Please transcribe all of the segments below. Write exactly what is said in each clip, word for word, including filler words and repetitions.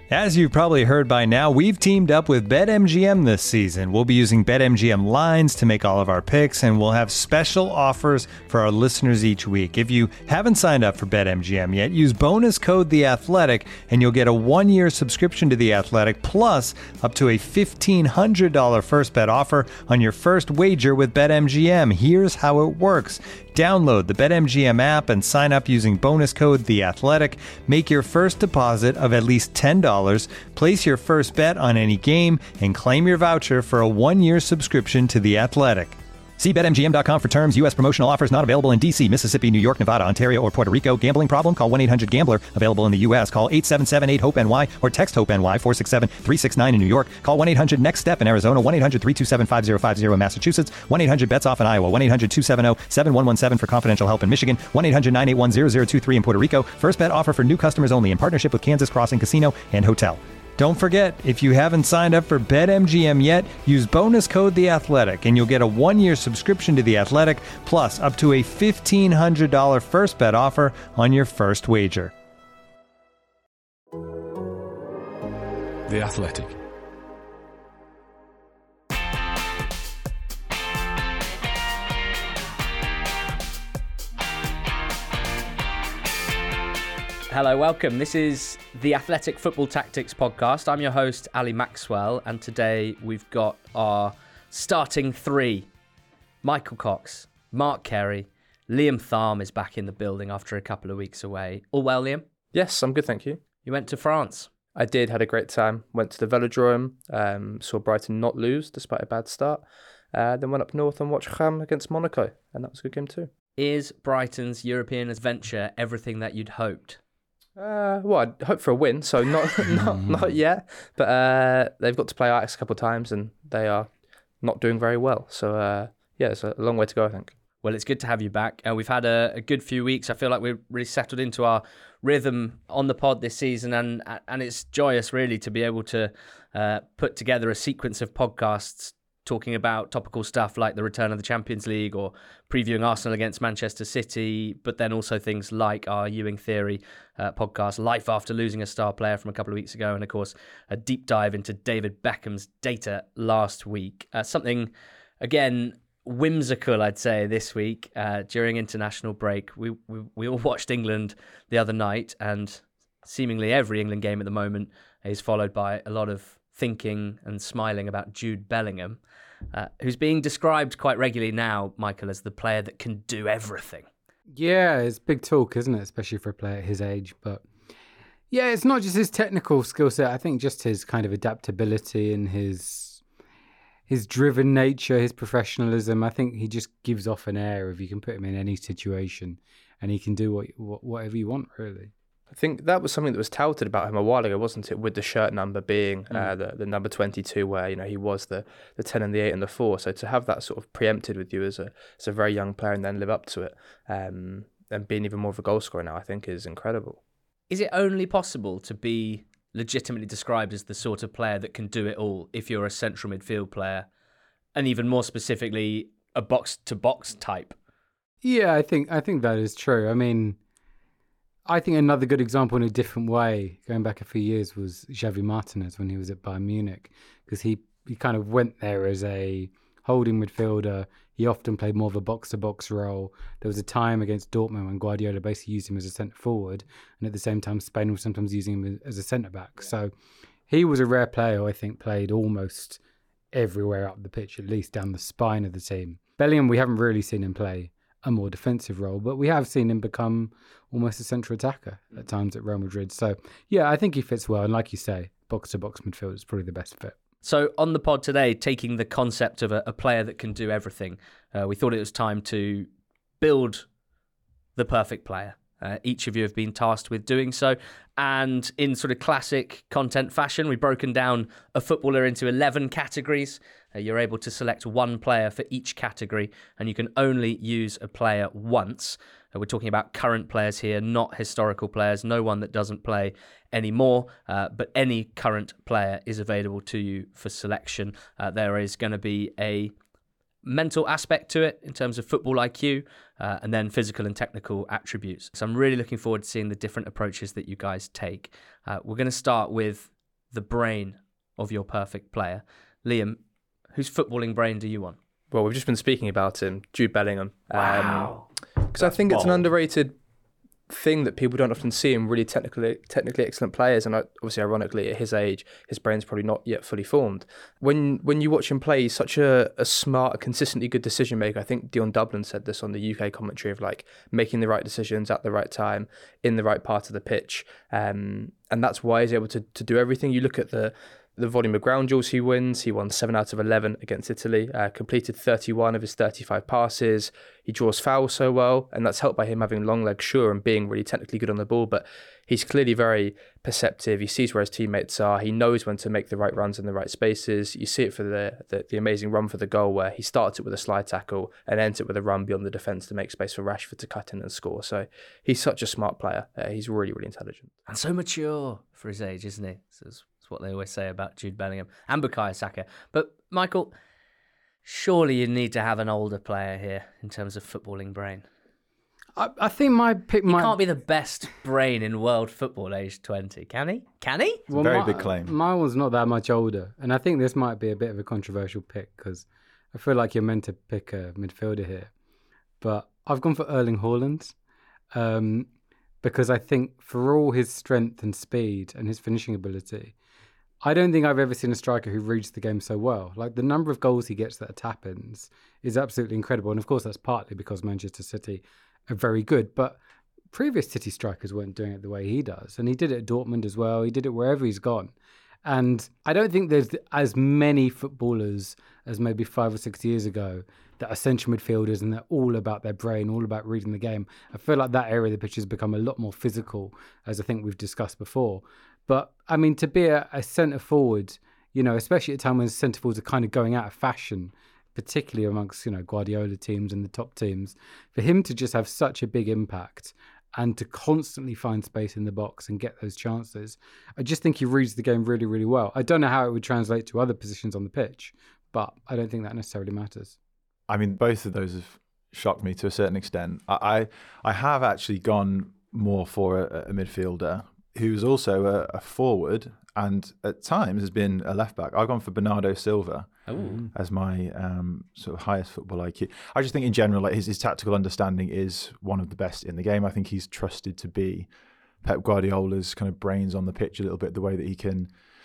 As you've probably heard by now, we've teamed up with BetMGM this season. We'll be using BetMGM lines to make all of our picks, and we'll have special offers for our listeners each week. If you haven't signed up for BetMGM yet, use bonus code The Athletic, and you'll get a one-year subscription to The Athletic, plus up to a fifteen hundred dollars first bet offer on your first wager with BetMGM. Here's how it works. Download the BetMGM app and sign up using bonus code The Athletic. Make your first deposit of at least ten dollars. Place your first bet on any game and claim your voucher for a one-year subscription to The Athletic. See Bet M G M dot com for terms. U S promotional offers not available in D C, Mississippi, New York, Nevada, Ontario, or Puerto Rico. Gambling problem? Call one eight hundred gambler. Available in the U S. Call eight seven seven eight hope N Y or text HOPE-NY four six seven three six nine in New York. Call one eight hundred next step in Arizona. one eight hundred three two seven five zero five zero in Massachusetts. one eight hundred bets off in Iowa. one eight hundred two seven zero seven one one seven for confidential help in Michigan. one eight hundred nine eight one zero zero two three in Puerto Rico. First bet offer for new customers only in partnership with Kansas Crossing Casino and Hotel. Don't forget, if you haven't signed up for BetMGM yet, use bonus code The Athletic, and you'll get a one-year subscription to The Athletic, plus up to a fifteen hundred dollars first bet offer on your first wager. The Athletic. Hello, welcome. This is the Athletic Football Tactics podcast. I'm your host, Ali Maxwell, and today we've got our starting three. Michael Cox, Mark Carey, Liam Tharm is back in the building after a couple of weeks away. All well, Liam? Yes, I'm good, thank you. You went to France? I did, had a great time. Went to the Velodrome, um, saw Brighton not lose despite a bad start. Uh, then went up north and watched Rennes against Monaco, and that was a good game too. Is Brighton's European adventure everything that you'd hoped? Uh, well, I'd hope for a win, so not not not yet. But uh, they've got to play Ajax a couple of times, and they are not doing very well. So uh, yeah, it's a long way to go, I think. Well, it's good to have you back. Uh, we've had a, a good few weeks. I feel like we've really settled into our rhythm on the pod this season, and and it's joyous, really, to be able to uh, put together a sequence of podcasts talking about topical stuff like the return of the Champions League or previewing Arsenal against Manchester City, but then also things like our Ewing Theory uh, podcast, Life After Losing a Star Player from a couple of weeks ago, and of course, a deep dive into David Beckham's data last week. Uh, something, again, whimsical, I'd say, this week uh, during international break. We, we we all watched England the other night, and seemingly every England game at the moment is followed by a lot of thinking and smiling about Jude Bellingham, uh, who's being described quite regularly now, Michael, as the player that can do everything. Yeah, it's big talk, isn't it? Especially for a player at his age. But yeah, it's not just his technical skill set. I think just his kind of adaptability and his his driven nature, his professionalism. I think he just gives off an air of you can put him in any situation and he can do what, what whatever you want, really. I think that was something that was touted about him a while ago, wasn't it? With the shirt number being mm. uh, the, the number twenty-two, where, you know, he was the, the ten and the eight and the four. So to have that sort of preempted with you as a as a very young player and then live up to it, um, and being even more of a goal scorer now, I think is incredible. Is it only possible to be legitimately described as the sort of player that can do it all if you're a central midfield player, and even more specifically, a box-to-box type? Yeah, I think I think that is true. I mean, I think another good example in a different way, going back a few years, was Xavi Martinez when he was at Bayern Munich, because he, he kind of went there as a holding midfielder. He often played more of a box-to-box role. There was a time against Dortmund when Guardiola basically used him as a centre-forward, and at the same time Spain was sometimes using him as a centre-back. So he was a rare player who I think played almost everywhere up the pitch, at least down the spine of the team. Bellingham, we haven't really seen him play a more defensive role, but we have seen him become almost a central attacker at times at Real Madrid. So yeah, I think he fits well, and like you say, box-to-box midfield is probably the best fit. So on the pod today, taking the concept of a, a player that can do everything, uh, we thought it was time to build the perfect player. Uh, each of you have been tasked with doing so. And in sort of classic content fashion, we've broken down a footballer into eleven categories. Uh, you're able to select one player for each category, and you can only use a player once. Uh, we're talking about current players here, not historical players, no one that doesn't play anymore, uh, but any current player is available to you for selection. Uh, there is going to be a mental aspect to it in terms of football I Q, uh, and then physical and technical attributes. So I'm really looking forward to seeing the different approaches that you guys take. Uh, we're going to start with the brain of your perfect player. Liam, whose footballing brain do you want? Well, we've just been speaking about him, Jude Bellingham. Wow. Because um, I think it's an underrated thing that people don't often see in really technically technically excellent players, and obviously ironically at his age his brain's probably not yet fully formed. When when you watch him play, he's such a, a smart, consistently good decision maker. I think Dion Dublin said this on the U K commentary of like making the right decisions at the right time in the right part of the pitch, um, and that's why he's able to to do everything. You look at the the volume of ground duels he wins. He won seven out of eleven against Italy, uh, completed thirty-one of his thirty-five passes. He draws fouls so well, and that's helped by him having long legs, sure, and being really technically good on the ball. But he's clearly very perceptive. He sees where his teammates are. He knows when to make the right runs in the right spaces. You see it for the, the, the amazing run for the goal where he starts it with a slide tackle and ends it with a run beyond the defence to make space for Rashford to cut in and score. So he's such a smart player. Uh, he's really, really intelligent. And so mature for his age, isn't he? So it's, it's what they always say about Jude Bellingham and Bukayo Saka. But Michael, surely you need to have an older player here in terms of footballing brain. I, I think my pick He might... can't be the best brain in world football aged twenty, can he? Can he? Well, very my, big claim. My one's not that much older, and I think this might be a bit of a controversial pick because I feel like you're meant to pick a midfielder here. But I've gone for Erling Haaland um, because I think for all his strength and speed and his finishing ability, I don't think I've ever seen a striker who reads the game so well. Like the number of goals he gets that are tap-ins is absolutely incredible. And of course, that's partly because Manchester City are very good. But previous City strikers weren't doing it the way he does. And he did it at Dortmund as well. He did it wherever he's gone. And I don't think there's as many footballers as maybe five or six years ago that are central midfielders and they're all about their brain, all about reading the game. I feel like that area of the pitch has become a lot more physical, as I think we've discussed before. But, I mean, to be a, a centre-forward, you know, especially at a time when centre-forwards are kind of going out of fashion, particularly amongst, you know, Guardiola teams and the top teams, for him to just have such a big impact and to constantly find space in the box and get those chances, I just think he reads the game really, really well. I don't know how it would translate to other positions on the pitch, but I don't think that necessarily matters. I mean, both of those have shocked me to a certain extent. I I, I have actually gone more for a, a midfielder who's also a, a forward and at times has been a left back. I've gone for Bernardo Silva Ooh. as my um, sort of highest football I Q. I just think in general, like his, his tactical understanding is one of the best in the game. I think he's trusted to be Pep Guardiola's kind of brains on the pitch a little bit, the way that he can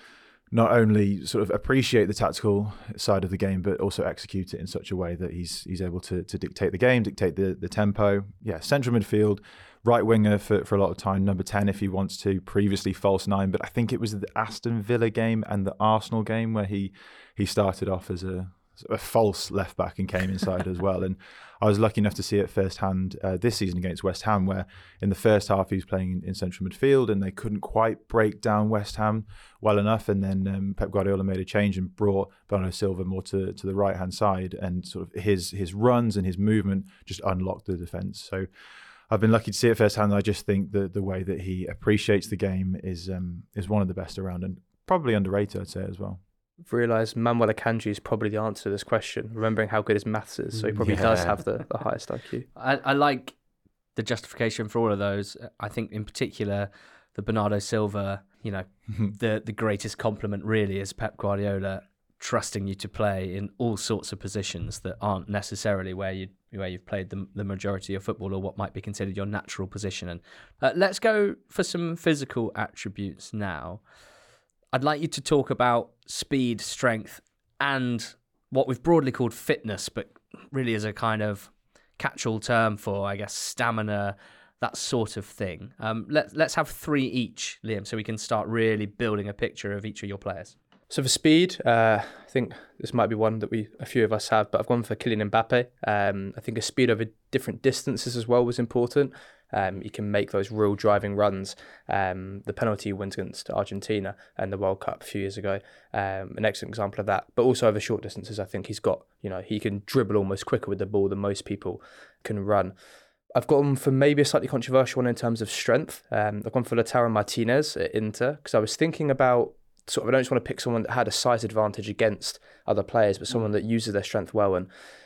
not only sort of appreciate the tactical side of the game, but also execute it in such a way that he's he's able to to dictate the game, dictate the, the tempo. Yeah, central midfield, right winger for, for a lot of time, number ten if he wants to, previously false nine, but I think it was the Aston Villa game and the Arsenal game where he he started off as a, a false left back and came inside as well. And I was lucky enough to see it firsthand uh, this season against West Ham, where in the first half he was playing in, in central midfield and they couldn't quite break down West Ham well enough. And then um, Pep Guardiola made a change and brought Bernardo Silva more to, to the right-hand side, and sort of his his runs and his movement just unlocked the defence. So I've been lucky to see it firsthand. I just think that the way that he appreciates the game is um, is one of the best around, and probably underrated, I'd say, as well. I've realised Manuel Akanji is probably the answer to this question, remembering how good his maths is. So he probably yeah. does have the, the highest I Q. I, I like the justification for all of those. I think in particular, the Bernardo Silva, you know, the, the greatest compliment really is Pep Guardiola trusting you to play in all sorts of positions that aren't necessarily where you where you've played the, the majority of football or what might be considered your natural position. And uh, let's go for some physical attributes now. I'd like you to talk about speed, strength, and what we've broadly called fitness, but really is a kind of catch-all term for, I guess, stamina, that sort of thing. Um, let, let's have three each, Liam, so we can start really building a picture of each of your players. So for speed, uh, I think this might be one that we a few of us have, but I've gone for Kylian Mbappe. Um, I think a speed over different distances as well was important. Um, you can make those real driving runs. Um, the penalty wins against Argentina and the World Cup a few years ago, um, an excellent example of that. But also over short distances, I think he's got, you know, he can dribble almost quicker with the ball than most people can run. I've gone for maybe a slightly controversial one in terms of strength. Um, I've gone for Lautaro Martinez at Inter because I was thinking about sort of, I don't just want to pick someone that had a size advantage against other players, but someone that uses their strength well. And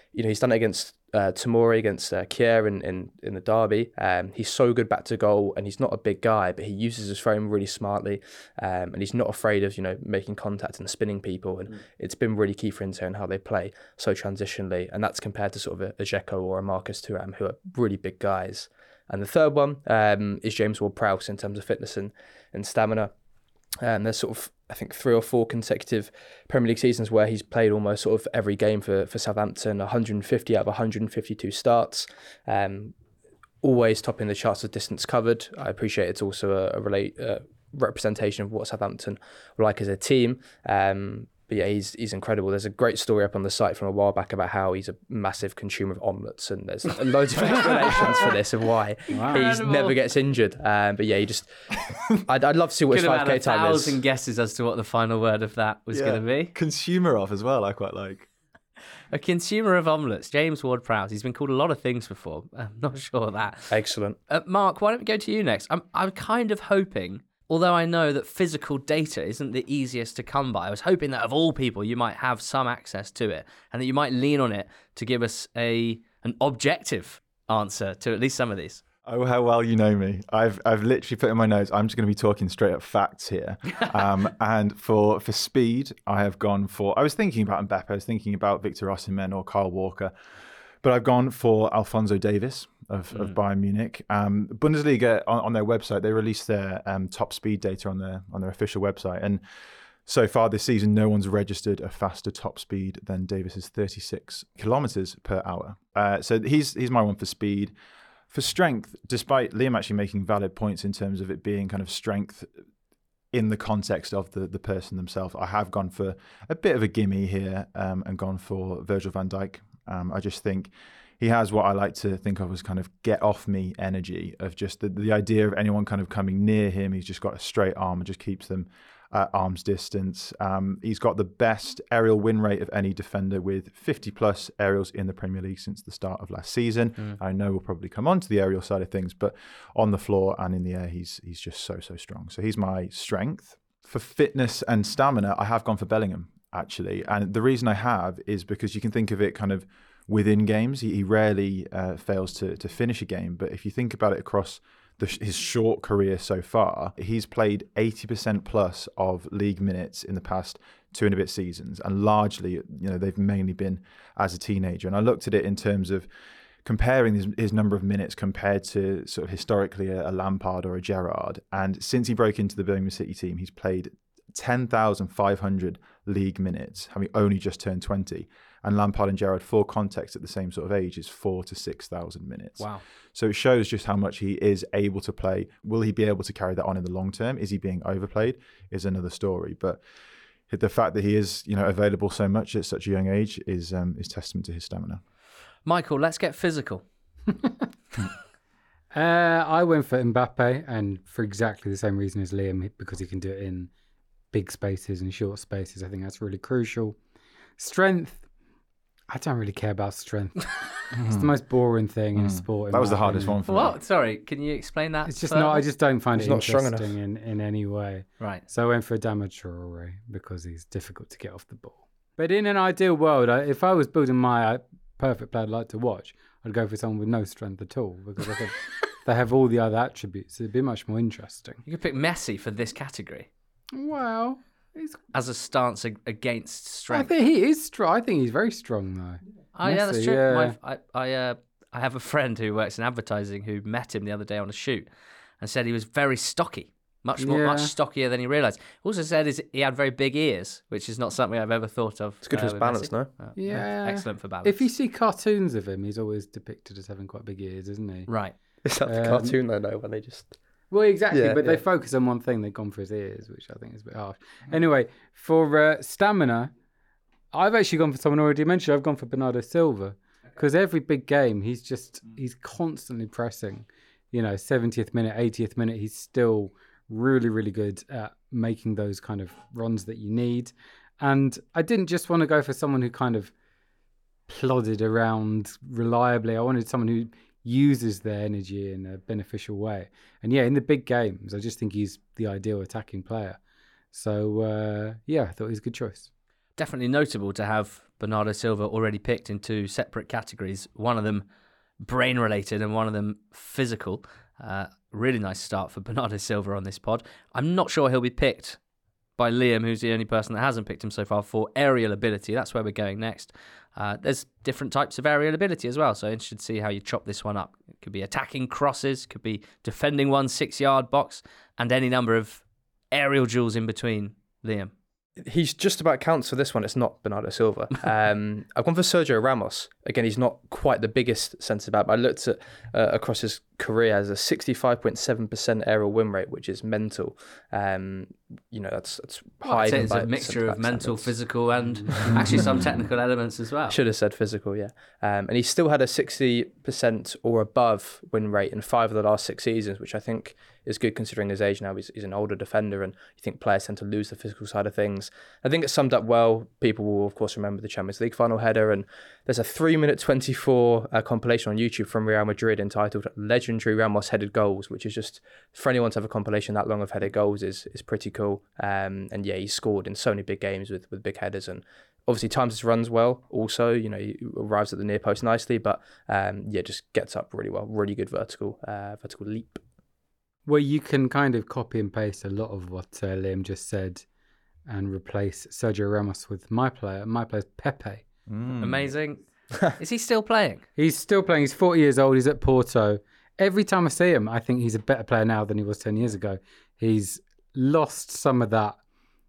you know, he's done it against uh, Tomori, against uh, Kier in, in, in the derby. Um, he's so good back to goal, and he's not a big guy, but he uses his frame really smartly, um, and he's not afraid of, you know, making contact and spinning people. And mm. it's been really key for Inter in how they play so transitionally, and that's compared to sort of a, a Dzeko or a Marcus Thuram, who are really big guys. And the third one um, is James Ward-Prowse in terms of fitness and, and stamina. And there's sort of, I think, three or four consecutive Premier League seasons where he's played almost sort of every game for, for Southampton, one hundred fifty out of one hundred fifty-two starts, um, always topping the charts of distance covered. I appreciate it's also a, a relate, uh, representation of what Southampton were like as a team. Um, But yeah, he's he's incredible. There's a great story up on the site from a while back about how he's a massive consumer of omelettes, and there's loads of explanations for this of why wow. he never gets injured. Um, but yeah, he just I'd, I'd love to see what his five K time is. A thousand guesses as to what the final word of that was yeah. going to be. Consumer of as well, I quite like. A consumer of omelettes, James Ward-Prowse. He's been called a lot of things before. I'm not sure of that. Excellent. Uh, Mark, why don't we go to you next? I'm I'm kind of hoping. Although I know that physical data isn't the easiest to come by, I was hoping that of all people, you might have some access to it and that you might lean on it to give us a an objective answer to at least some of these. Oh, how well you know me. I've I've literally put in my notes, I'm just going to be talking straight up facts here. Um, and for, for speed, I have gone for, I was thinking about Mbappe, I was thinking about Victor Osimhen or Kyle Walker, but I've gone for Alphonso Davies. Of, mm. of Bayern Munich. Um, Bundesliga on, on their website, they released their um, top speed data on their on their official website, and so far this season, no one's registered a faster top speed than Davies's thirty-six kilometers per hour. Uh, so he's he's my one for speed. For strength, despite Liam actually making valid points in terms of it being kind of strength in the context of the the person themselves, I have gone for a bit of a gimme here um, and gone for Virgil van Dijk. Um, I just think he has what I like to think of as kind of get off me energy of just the, the idea of anyone kind of coming near him. He's just got a straight arm and just keeps them at arm's distance. Um, he's got the best aerial win rate of any defender with fifty plus aerials in the Premier League since the start of last season. Mm. I know we'll probably come on to the aerial side of things, but on the floor and in the air, he's he's just so, so strong. So he's my strength. For fitness and stamina, I have gone for Bellingham, actually. And the reason I have is because you can think of it kind of within games. He, he rarely uh, fails to to finish a game, but if you think about it across the, his short career so far, he's played eighty percent plus of league minutes in the past two and a bit seasons, and largely, you know, they've mainly been as a teenager. And I looked at it in terms of comparing his, his number of minutes compared to sort of historically a, a Lampard or a Gerrard, and since he broke into the Birmingham City team, he's played ten thousand five hundred league minutes, having only just turned twenty. And Lampard and Gerrard, for context, at the same sort of age, is four to six thousand minutes. Wow! So it shows just how much he is able to play. Will he be able to carry that on in the long term? Is he being overplayed? Is another story. But the fact that he is, you know, available so much at such a young age is um, is testament to his stamina. Michael, let's get physical. uh, I went for Mbappe, and for exactly the same reason as Liam, because he can do it in big spaces and short spaces. I think that's really crucial. Strength. I don't really care about strength. It's the most boring thing mm. in sport. In that was the hardest opinion. one for what? me. What? Sorry, can you explain that? It's just further? not. I just don't find He's it not interesting in, in any way. Right. So I went for Adama Traore because he's difficult to get off the ball. But in an ideal world, I, if I was building my uh, perfect player I'd like to watch, I'd go for someone with no strength at all, because I think they have all the other attributes. It'd be much more interesting. You could pick Messi for this category. Well, he's... as a stance ag- against strength. I think he is strong. I think he's very strong, though. Oh, yeah, that's true. Yeah. My, I I, uh, I have a friend who works in advertising who met him the other day on a shoot and said he was very stocky, much more, Yeah. much stockier than he realised. Also said is he had very big ears, which is not something I've ever thought of. It's good uh, for his with balance, Messi. no? Uh, Yeah. Excellent for balance. If you see cartoons of him, he's always depicted as having quite big ears, isn't he? Right. Is that the Um, cartoon though, no, when they just... Well, exactly, Yeah, but yeah. they focus on one thing. They've gone for his ears, which I think is a bit harsh. Anyway, for uh, stamina, I've actually gone for someone already mentioned. I've gone for Bernardo Silva, because every big game, he's just, he's constantly pressing. You know, seventieth minute, eightieth minute, he's still really, really good at making those kind of runs that you need. And I didn't just want to go for someone who kind of plodded around reliably. I wanted someone who uses their energy in a beneficial way. And yeah, in the big games, I just think he's the ideal attacking player. So uh, yeah, I thought he was a good choice. Definitely notable to have Bernardo Silva already picked in two separate categories, one of them brain-related and one of them physical. Uh, really nice start for Bernardo Silva on this pod. I'm not sure he'll be picked by Liam, who's the only person that hasn't picked him so far, for aerial ability. That's where we're going next. Uh, there's different types of aerial ability as well, so interested to see how you chop this one up. It could be attacking crosses, could be defending one six-yard box, and any number of aerial duels in between. Liam? He's just about counts for this one. It's not Bernardo Silva. Um, I've gone for Sergio Ramos. Again, he's not quite the biggest centre-back, but I looked at uh, across his career as a sixty-five point seven percent aerial win rate, which is mental. Um, you know, that's, that's well, high. It's a mixture of mental, standards. Physical, and actually some technical elements as well. Should have said physical, yeah. Um, and he still had a sixty percent or above win rate in five of the last six seasons, which I think is good considering his age now. He's, he's an older defender, and you think players tend to lose the physical side of things. I think it summed up well. People will, of course, remember the Champions League final header, and there's a three minute twenty-four uh, compilation on YouTube from Real Madrid entitled Legendary Ramos Headed Goals, which is just, for anyone to have a compilation that long of headed goals is is pretty cool. Um, and yeah, he's scored in so many big games with, with big headers, and obviously times his runs well also, you know, he arrives at the near post nicely, but um, yeah, just gets up really well. Really good vertical, uh, vertical leap. Well, you can kind of copy and paste a lot of what uh, Liam just said and replace Sergio Ramos with my player. My player's Pepe. Mm. Amazing. Is he still playing? He's still playing. He's forty years old. He's at Porto. Every time I see him, I think he's a better player now than he was ten years ago. He's lost some of that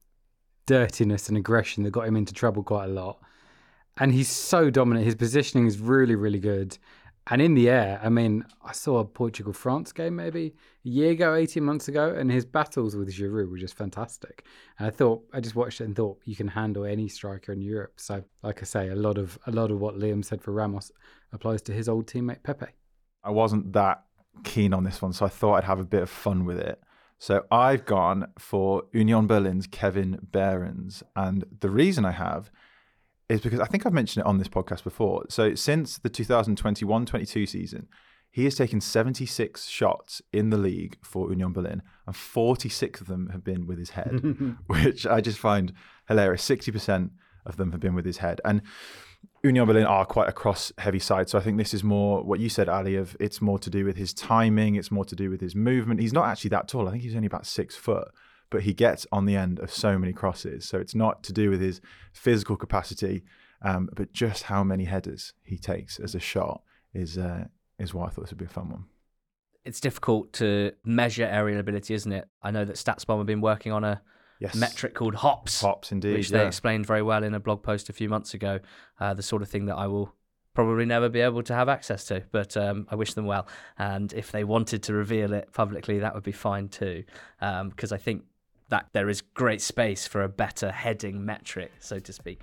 dirtiness and aggression that got him into trouble quite a lot. And he's so dominant. His positioning is really, really good. And in the air, I mean, I saw a Portugal-France game maybe a year ago, eighteen months ago, and his battles with Giroud were just fantastic. And I thought, I just watched it and thought, you can handle any striker in Europe. So, like I say, a lot of a lot of what Liam said for Ramos applies to his old teammate Pepe. I wasn't that keen on this one, so I thought I'd have a bit of fun with it. So I've gone for Union Berlin's Kevin Behrens. And the reason I have is because I think I've mentioned it on this podcast before. So since the two thousand twenty-one twenty-two season, he has taken seventy-six shots in the league for Union Berlin, and forty-six of them have been with his head, which I just find hilarious. sixty percent of them have been with his head. And Union Berlin are quite a cross-heavy side, so I think this is more what you said, Ali, of it's more to do with his timing, it's more to do with his movement. He's not actually that tall. I think he's only about six foot. But he gets on the end of so many crosses. So it's not to do with his physical capacity, um, but just how many headers he takes as a shot is uh, is why I thought this would be a fun one. It's difficult to measure aerial ability, isn't it? I know that StatsBomb have been working on a yes. metric called hops. Hops, indeed. Which yeah. they explained very well in a blog post a few months ago. Uh, the sort of thing that I will probably never be able to have access to, but um, I wish them well. And if they wanted to reveal it publicly, that would be fine too, because um, I think that there is great space for a better heading metric, so to speak.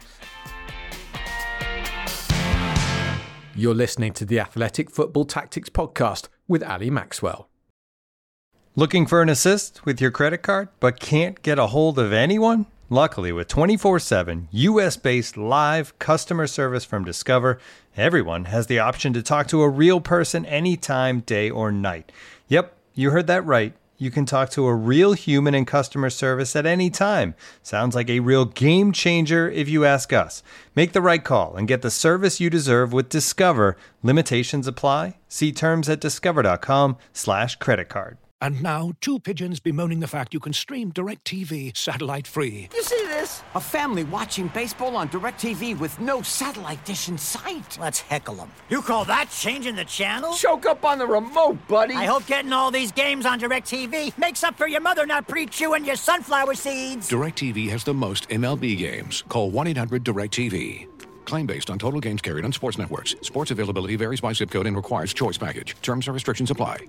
You're listening to the Athletic Football Tactics Podcast with Ali Maxwell. Looking for an assist with your credit card, but can't get a hold of anyone? Luckily, with twenty-four seven U S-based live customer service from Discover, everyone has the option to talk to a real person anytime, day or night. Yep, you heard that right. You can talk to a real human in customer service at any time. Sounds like a real game changer if you ask us. Make the right call and get the service you deserve with Discover. Limitations apply. See terms at discover.com slash credit card. And now, two pigeons bemoaning the fact you can stream DirecTV satellite-free. You see this? A family watching baseball on DirecTV with no satellite dish in sight. Let's heckle them. You call that changing the channel? Choke up on the remote, buddy. I hope getting all these games on DirecTV makes up for your mother not pre-chewing your sunflower seeds. DirecTV has the most M L B games. Call one eight hundred direct T V. Claim based on total games carried on sports networks. Sports availability varies by zip code and requires choice package. Terms and restrictions apply.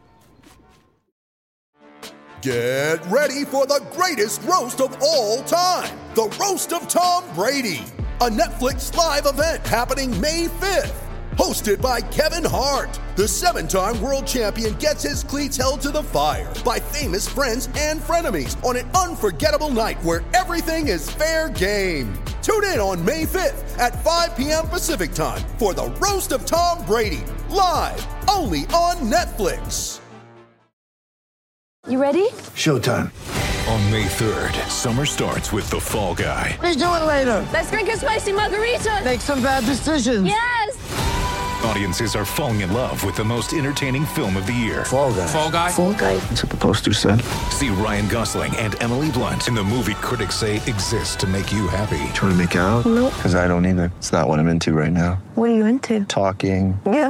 Get ready for the greatest roast of all time, the Roast of Tom Brady, a Netflix live event happening May fifth. Hosted by Kevin Hart, the seven-time world champion gets his cleats held to the fire by famous friends and frenemies on an unforgettable night where everything is fair game. Tune in on May fifth at five p.m. Pacific time for the Roast of Tom Brady, live only on Netflix. You ready? Showtime. On May third, summer starts with The Fall Guy. What are you doing later? Let's drink a spicy margarita. Make some bad decisions. Yes. Audiences are falling in love with the most entertaining film of the year. Fall Guy. Fall Guy? Fall Guy. That's what the poster said. See Ryan Gosling and Emily Blunt in the movie critics say exists to make you happy. Trying to make it out? Nope. Because I don't either. It's not what I'm into right now. What are you into? Talking. Yeah.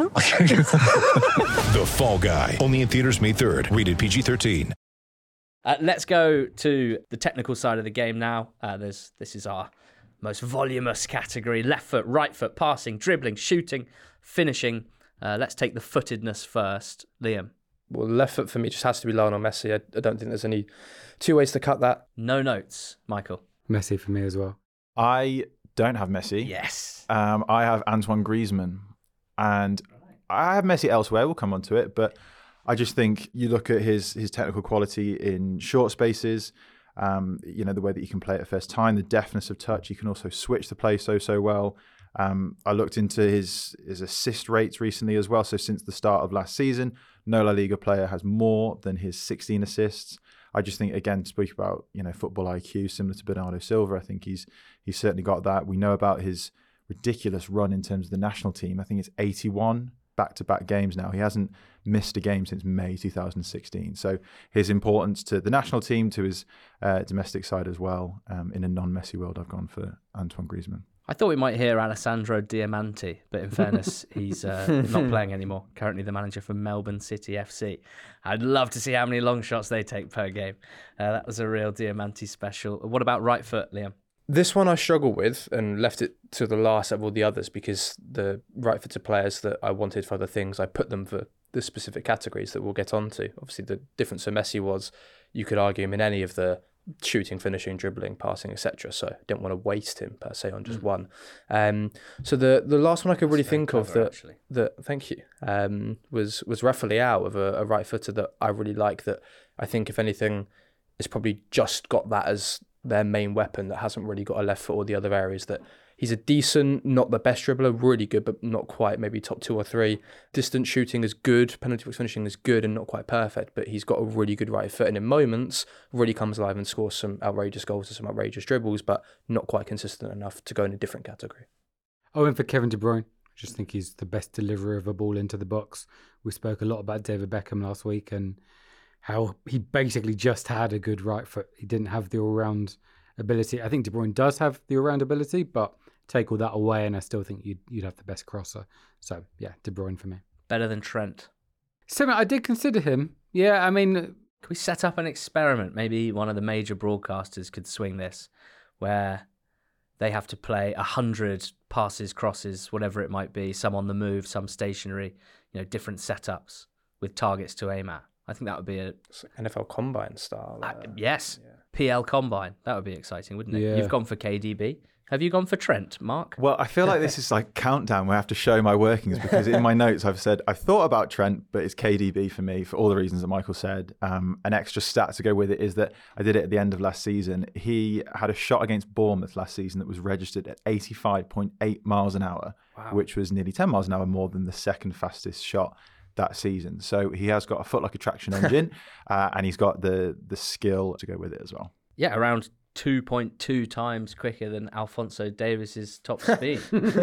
The Fall Guy. Only in theaters May third. Rated P G thirteen. Uh, let's go to the technical side of the game now. Uh, there's This is our most voluminous category. Left foot, right foot, passing, dribbling, shooting, finishing. Uh, let's take the footedness first. Liam. Well, left foot for me just has to be Lionel Messi. I, I don't think there's any two ways to cut that. No notes. Michael. Messi for me as well. I don't have Messi. Yes. Um, I have Antoine Griezmann. And I have Messi elsewhere. We'll come on to it. But I just think you look at his his technical quality in short spaces, um, you know, the way that he can play it at first time, the deftness of touch. He can also switch the play so, so well. Um, I looked into his, his assist rates recently as well. So since the start of last season, no La Liga player has more than his sixteen assists. I just think, again, speak about, you know, football I Q similar to Bernardo Silva. I think he's he's certainly got that. We know about his ridiculous run in terms of the national team. I think it's eighty-one back-to-back games now. He hasn't missed a game since May two thousand sixteen. So his importance to the national team, to his uh, domestic side as well, um, in a non-Messi world, I've gone for Antoine Griezmann. I thought we might hear Alessandro Diamanti, but in fairness, he's uh, not playing anymore. Currently the manager for Melbourne City F C. I'd love to see how many long shots they take per game. Uh, that was a real Diamanti special. What about right foot, Liam? This one I struggle with and left it to the last of all the others because the right-footed players that I wanted for other things, I put them for the specific categories that we'll get onto. Obviously, the difference for Messi was you could argue him in any of the shooting, finishing, dribbling, passing, et cetera. So I didn't want to waste him per se on just mm. one. Um, so the the last one I could really That's think clever, of that actually. that thank you um, was was Rafael of a, a right footer that I really like. That I think if anything, it's probably just got that as their main weapon. That hasn't really got a left foot or the other areas. That he's a decent, not the best dribbler, really good, but not quite, maybe top two or three. Distance shooting is good, penalty box finishing is good and not quite perfect, but he's got a really good right foot and in moments really comes alive and scores some outrageous goals and some outrageous dribbles, but not quite consistent enough to go in a different category. I went for Kevin De Bruyne. I just think he's the best deliverer of a ball into the box. We spoke a lot about David Beckham last week and how he basically just had a good right foot. He didn't have the all-round ability. I think De Bruyne does have the all-round ability, but take all that away and I still think you'd, you'd have the best crosser. So, yeah, De Bruyne for me. Better than Trent. So, I did consider him. Yeah, I mean... Can we set up an experiment? Maybe one of the major broadcasters could swing this, where they have to play one hundred passes, crosses, whatever it might be, some on the move, some stationary, you know, different setups with targets to aim at. I think that would be a... N F L Combine style. Uh, uh, yes, yeah. P L Combine. That would be exciting, wouldn't it? Yeah. You've gone for K D B. Have you gone for Trent, Mark? Well, I feel like this is like countdown where I have to show my workings because in my notes I've said I've thought about Trent, but it's K D B for me for all the reasons that Michael said. Um, an extra stat to go with it is that I did it at the end of last season. He had a shot against Bournemouth last season that was registered at eighty-five point eight miles an hour, wow. which was nearly ten miles an hour more than the second fastest shot that season. So he has got a foot like a traction engine uh, and he's got the the skill to go with it as well. Yeah, around two point two times quicker than Alphonso Davies's top speed,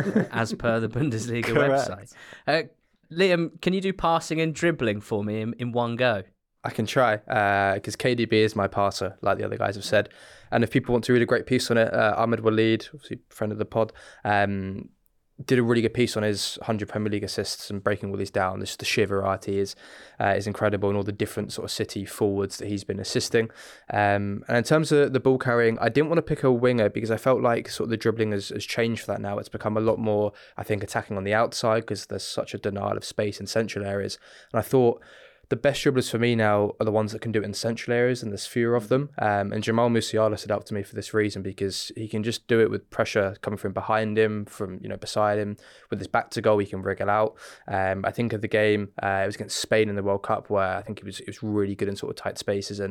as per the Bundesliga Correct. website. Uh, Liam, can you do passing and dribbling for me in, in one go? I can try, because uh, K D B is my passer, like the other guys have said. And if people want to read a great piece on it, uh, Ahmed Waleed, obviously friend of the pod, um, did a really good piece on his one hundred Premier League assists and breaking all these down. Just the sheer variety is uh, is incredible, and all the different sort of City forwards that he's been assisting. Um, and in terms of the ball carrying, I didn't want to pick a winger because I felt like sort of the dribbling has, has changed for that now. It's become a lot more, I think, attacking on the outside because there's such a denial of space in central areas. And I thought the best dribblers for me now are the ones that can do it in central areas, and there's fewer of them. Um, and Jamal Musiala stood up to me for this reason because he can just do it with pressure coming from behind him, from you know beside him. With his back to goal, he can wriggle out. Um, I think of the game, uh, it was against Spain in the World Cup where I think he was, he was really good in sort of tight spaces, and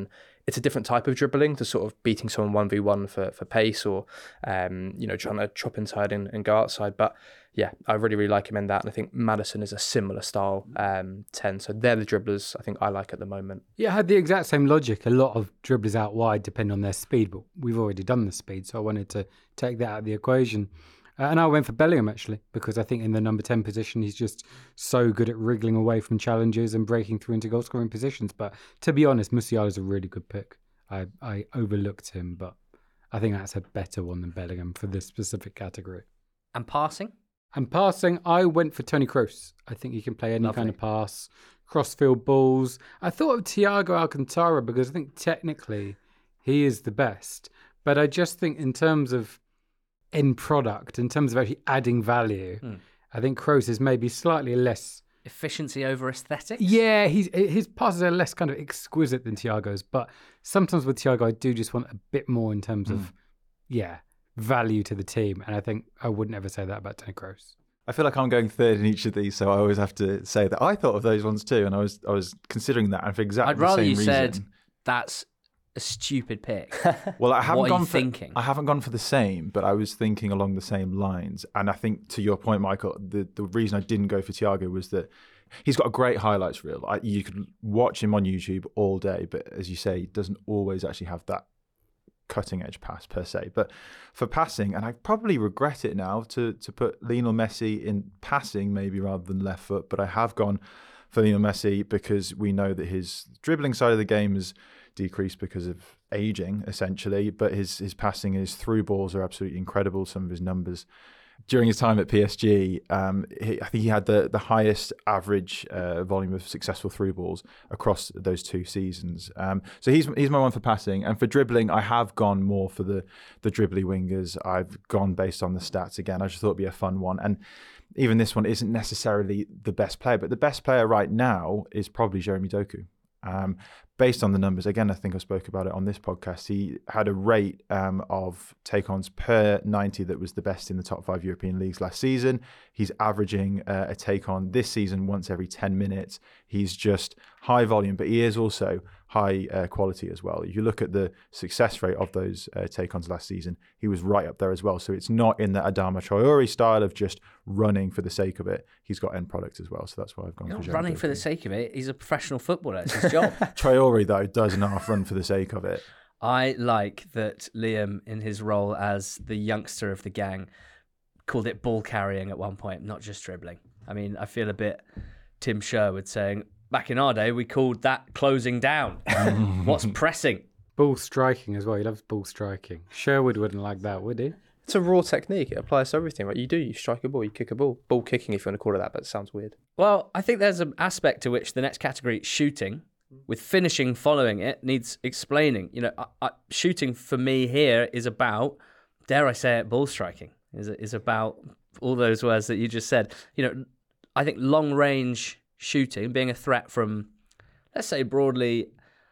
it's a different type of dribbling to sort of beating someone one v one for, for pace or, um, you know, trying to chop inside and, and go outside. But yeah, I really, really like him in that. And I think Maddison is a similar style um, ten. So they're the dribblers I think I like at the moment. Yeah, I had the exact same logic. A lot of dribblers out wide depend on their speed, but we've already done the speed. So I wanted to take that out of the equation. Uh, and I went for Bellingham, actually, because I think in the number ten position, he's just so good at wriggling away from challenges and breaking through into goal-scoring positions. But to be honest, Musiala's a really good pick. I, I overlooked him, but I think that's a better one than Bellingham for this specific category. And passing? And passing, I went for Toni Kroos. I think he can play any Lovely. kind of pass, crossfield balls. I thought of Thiago Alcantara because I think technically he is the best. But I just think in terms of end product, in terms of actually adding value, mm. I think Kroos is maybe slightly less... Efficiency over aesthetics? Yeah, he's, his passes are less kind of exquisite than Thiago's. But sometimes with Thiago, I do just want a bit more in terms mm. of, yeah... value to the team, and I think I wouldn't ever say that about Toni Kroos. I feel like I'm going third in each of these, so I always have to say that I thought of those ones too, and I was I was considering that, and for exactly I'd rather the same you reason. said that's a stupid pick. Well, I haven't what are gone you for, thinking? I haven't gone for the same, but I was thinking along the same lines, and I think to your point, Michael, the the reason I didn't go for Thiago was that he's got a great highlights reel. I, you could watch him on YouTube all day, but as you say, he doesn't always actually have that cutting edge pass per se. But for passing, and I probably regret it now to to put Lionel Messi in passing maybe rather than left foot, but I have gone for Lionel Messi because we know that his dribbling side of the game has decreased because of aging essentially, but his his passing, his through balls are absolutely incredible. Some of his numbers during his time at P S G, um, he, I think he had the, the highest average uh, volume of successful through balls across those two seasons. Um, so he's he's my one for passing. And for dribbling, I have gone more for the, the dribbly wingers. I've gone based on the stats again. I just thought it'd be a fun one. And even this one isn't necessarily the best player, but the best player right now is probably Jeremy Doku. Um, based on the numbers, again, I think I spoke about it on this podcast. He had a rate um, of take-ons per ninety that was the best in the top five European leagues last season. He's averaging uh, a take-on this season once every ten minutes. He's just high volume, but he is also high uh, quality as well. If you look at the success rate of those uh, take-ons last season, he was right up there as well. So it's not in the Adama Traore style of just running for the sake of it. He's got end product as well. So that's why I've gone You're for not running Doku. for the sake of it. He's a professional footballer. It's his job. Traore, though, does not run for the sake of it. I like that Liam, in his role as the youngster of the gang, called it ball carrying at one point, not just dribbling. I mean, I feel a bit Tim Sherwood saying, back in our day, we called that closing down. What's pressing? Ball striking as well. He loves ball striking. Sherwood wouldn't like that, would he? It's a raw technique. It applies to everything, right? You do. You strike a ball, you kick a ball. Ball kicking, if you want to call it that, but it sounds weird. Well, I think there's an aspect to which the next category, shooting, with finishing following it, needs explaining. You know, I, I, shooting for me here is about, dare I say it, ball striking. Is is about all those words that you just said. You know, I think long range shooting, being a threat from, let's say broadly,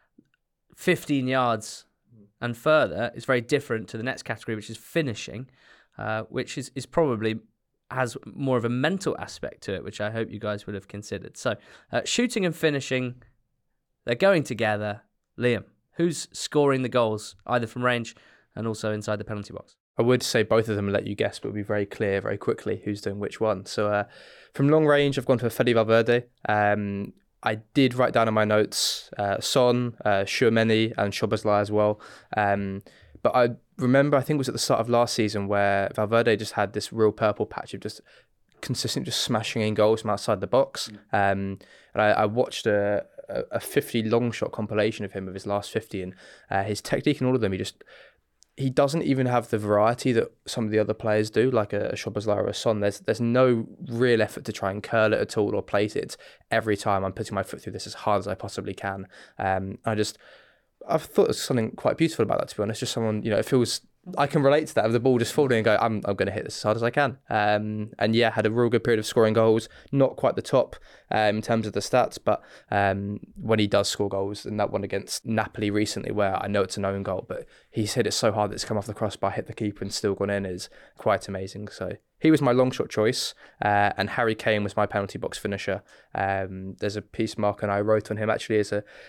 fifteen yards and further, is very different to the next category, which is finishing, uh, which is, is probably has more of a mental aspect to it, which I hope you guys would have considered. So, uh, shooting and finishing, they're going together. Liam, who's scoring the goals, either from range and also inside the penalty box? I would say both of them and let you guess, but it would be very clear very quickly who's doing which one. So uh, from long range, I've gone for Fede Valverde. Um, I did write down in my notes uh, Son, uh, Tchouameni and Szoboszlai as well. Um, but I remember, I think it was at the start of last season where Valverde just had this real purple patch of just consistent, just smashing in goals from outside the box. Um, and I, I watched a, a fifty long shot compilation of him of his last fifty, and uh, his technique in all of them, he just... He doesn't even have the variety that some of the other players do, like a, a Szoboszlai or a Son. There's there's no real effort to try and curl it at all or place it. Every time I'm putting my foot through this as hard as I possibly can. Um, I just, I've thought there's something quite beautiful about that, to be honest. Just someone, you know, it feels, I can relate to that, of the ball just falling and go, I'm I'm going to hit this as hard as I can. Um, and yeah, had a real good period of scoring goals. Not quite the top um, in terms of the stats, but um, when he does score goals, and that one against Napoli recently, where I know it's an own goal, but he's hit it so hard that it's come off the crossbar, hit the keeper and still gone in, is quite amazing. So he was my long shot choice, uh, and Harry Kane was my penalty box finisher. Um, there's a piece Mark and I wrote on him actually as a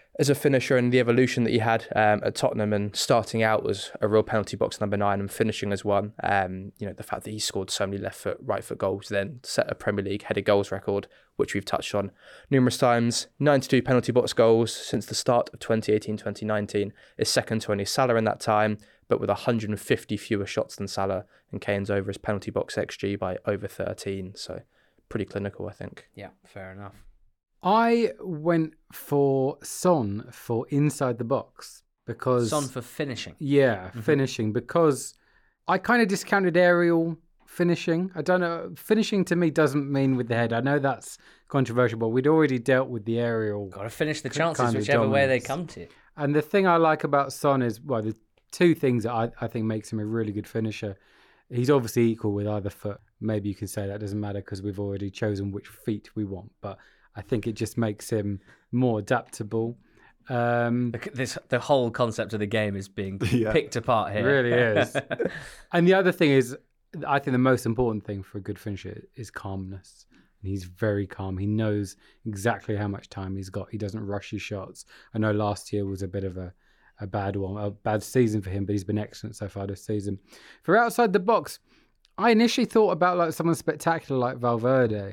as a finisher and the evolution that he had um, at Tottenham, and starting out as a real penalty box number nine and finishing as one. Um, you know, the fact that he scored so many left foot, right foot goals, then set a Premier League headed goals record, which we've touched on numerous times. ninety-two penalty box goals since the start of twenty eighteen twenty nineteen, is second to only Salah in that time, but with one hundred fifty fewer shots than Salah, and Kane's over his penalty box X G by over thirteen. So pretty clinical, I think. Yeah, fair enough. I went for Son for inside the box because... Son for finishing? Yeah, mm-hmm. finishing, because I kind of discounted aerial finishing. I don't know, finishing to me doesn't mean with the head. I know that's controversial, but we'd already dealt with the aerial. Got to finish the chances whichever way they come to. And the thing I like about Son is, well, the two things that I, I think makes him a really good finisher. He's obviously equal with either foot. Maybe you can say that doesn't matter because we've already chosen which feet we want, but I think it just makes him more adaptable. Um, this the whole concept of the game is being yeah. picked apart here. It really is. And the other thing is, I think the most important thing for a good finisher is calmness. And he's very calm. He knows exactly how much time he's got. He doesn't rush his shots. I know last year was a bit of a, a bad one, a bad season for him, but he's been excellent so far this season. For outside the box, I initially thought about like someone spectacular like Valverde.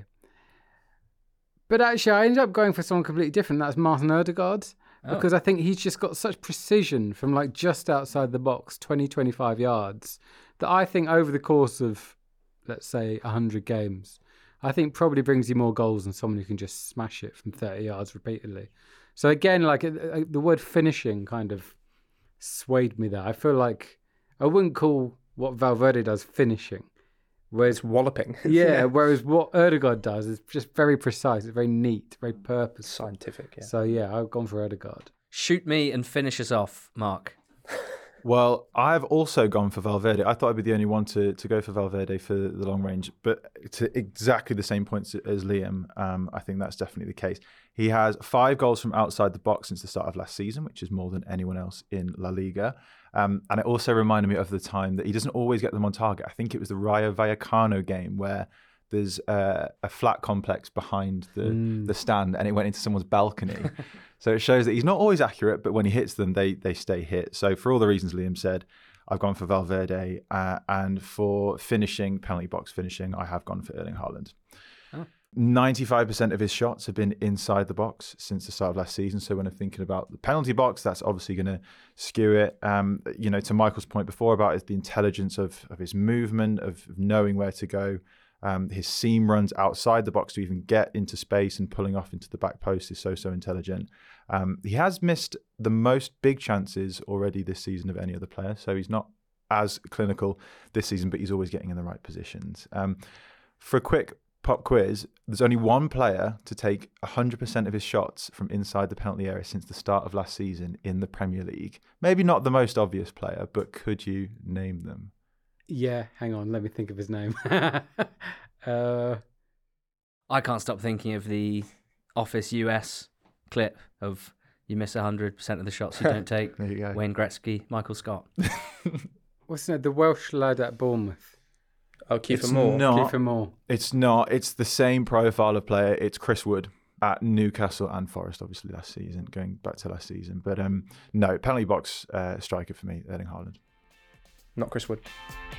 But actually, I ended up going for someone completely different. That's Martin Odegaard. Oh. Because I think he's just got such precision from like just outside the box, twenty, twenty-five yards, that I think over the course of, let's say, one hundred games, I think probably brings you more goals than someone who can just smash it from thirty yards repeatedly. So again, like the word finishing kind of swayed me there. I feel like I wouldn't call what Valverde does finishing. Whereas walloping. Yeah, yeah, whereas what Odegaard does is just very precise. It's very neat, very purposeful. Scientific, yeah. So yeah, I've gone for Odegaard. Shoot me and finish us off, Mark. Well, I've also gone for Valverde. I thought I'd be the only one to, to go for Valverde for the long range, but to exactly the same points as Liam, um, I think that's definitely the case. He has five goals from outside the box since the start of last season, which is more than anyone else in La Liga. Um, and it also reminded me of the time that he doesn't always get them on target. I think it was the Rayo Vallecano game where there's uh, a flat complex behind the, mm. the stand and it went into someone's balcony. So it shows that he's not always accurate, but when he hits them, they they stay hit. So for all the reasons Liam said, I've gone for Valverde. Uh, and for finishing, penalty box finishing, I have gone for Erling Haaland. Oh. ninety-five percent of his shots have been inside the box since the start of last season. So when I'm thinking about the penalty box, that's obviously going to skew it. Um, you know, to Michael's point before about the intelligence of, of his movement, of knowing where to go. Um, his seam runs outside the box to even get into space and pulling off into the back post is so, so intelligent. Um, he has missed the most big chances already this season of any other player. So he's not as clinical this season, but he's always getting in the right positions. Um, for a quick pop quiz, there's only one player to take one hundred percent of his shots from inside the penalty area since the start of last season in the Premier League. Maybe not the most obvious player, but could you name them? Yeah, hang on, let me think of his name. uh... I can't stop thinking of the Office U S clip of you miss one hundred percent of the shots you don't take. There you go. Wayne Gretzky, Michael Scott. What's that? The Welsh lad at Bournemouth. Oh, Kiefer Moore. Not, Kiefer Moore. It's not. It's the same profile of player. It's Chris Wood at Newcastle and Forest, obviously, last season, going back to last season. But um, no, penalty box uh, striker for me, Erling Haaland. Not Chris Wood.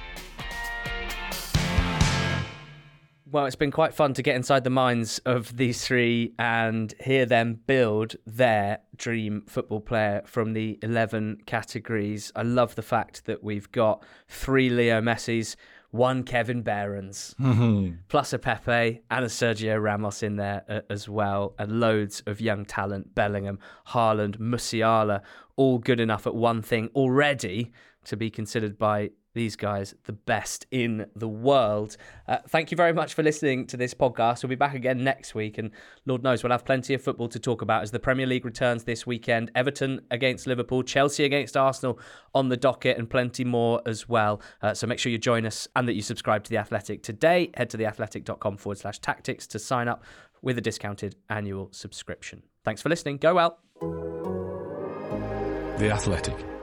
Well, it's been quite fun to get inside the minds of these three and hear them build their dream football player from the eleven categories. I love the fact that we've got three Leo Messis, one Kevin Behrens, plus a Pepe and a Sergio Ramos in there uh, as well, and loads of young talent, Bellingham, Haaland, Musiala, all good enough at one thing already to be considered by these guys the best in the world. Uh, thank you very much for listening to this podcast. We'll be back again next week, and Lord knows we'll have plenty of football to talk about as the Premier League returns this weekend. Everton against Liverpool, Chelsea against Arsenal on the docket, and plenty more as well. Uh, so make sure you join us and that you subscribe to The Athletic today. Head to theathletic.com forward slash tactics to sign up with a discounted annual subscription. Thanks for listening. Go well. The Athletic.